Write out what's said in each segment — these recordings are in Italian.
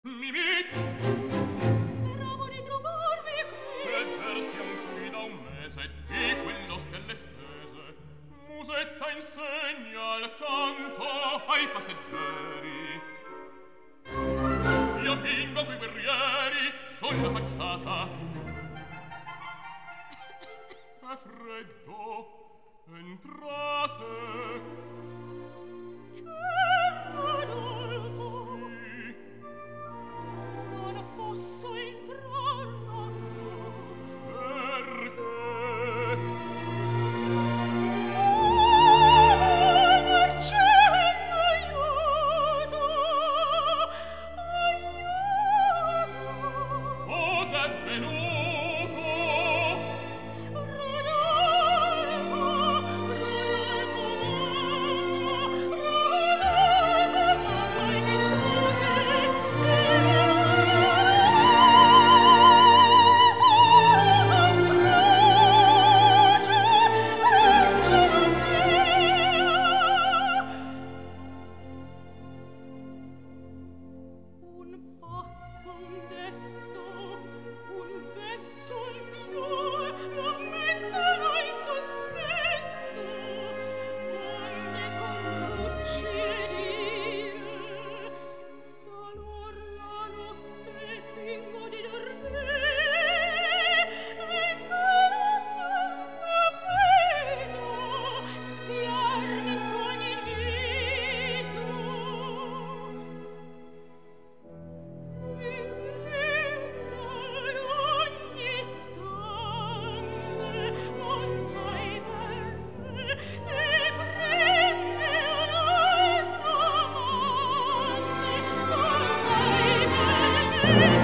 Mimì! Speravo di trovarvi qui. E persiam qui da un mese, di quello stelle stese. Musetta insegna al canto ai passeggeri. Io pingo quei guerrieri sulla facciata. È freddo, entrate. C'è Rodolfo. Sì. Non posso entrar, nonno. Perché? Marcello, aiuto! Aiuto! Cos'è venuto? Rodolfo! Rodolfo! Rodolfo! Poi mi un passo, un detto, un vezzo, un fior, non mettono in sospetto, onde corrucci e dire, talor la notte fingo di dormire, e me sento offeso, spiarmi sogni in viso. Mi grida ad ogni istante, non fai bene, te prende un altro amante, non fai bene,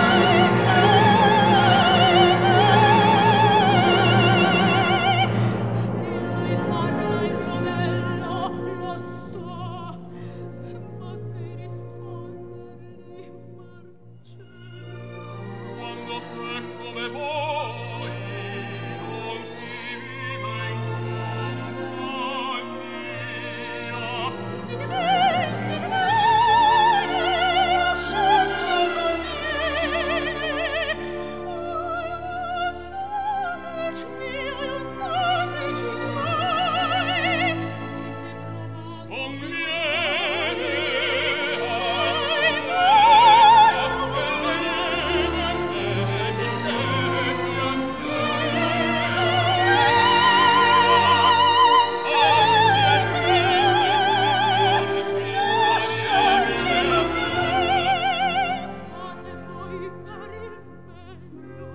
e parla il Romello, lo so, ma che rispondergli, Marcello? Quando sei come voi non si vive in compagnia. Dite bene, lasciaci aiutateci guai. Mi sembra Son vano. lieve, Fate voi per il meglio.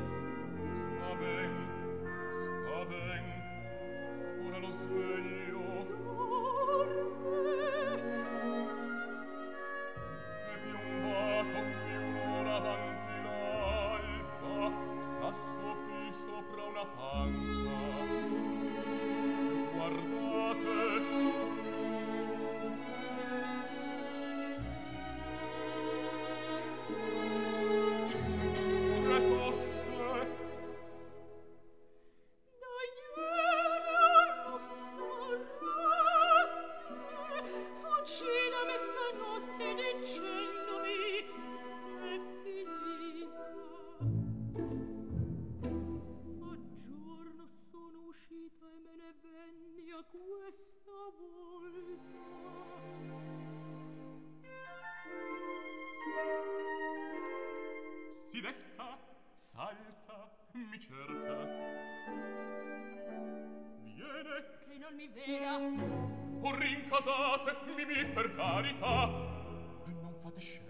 sta ben, ora lo sveglio. Dorme. È piombato qui un'ora avanti l'alba, sasso qui sopra una panca. Guardate, che tosse, Da ieri non s'arrette, fuggi da me stanotte dicendomi è finita. A giorno sono uscita e me ne venni a questa volta. si desta, s'alza, mi cerca. Viene, Che non mi veda. o rincasate, Mimì, per carità. Non fate scena.